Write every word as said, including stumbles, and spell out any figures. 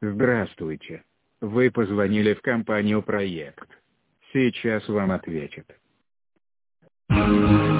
Здравствуйте. Вы позвонили в компанию «Проект». Сейчас вам ответят.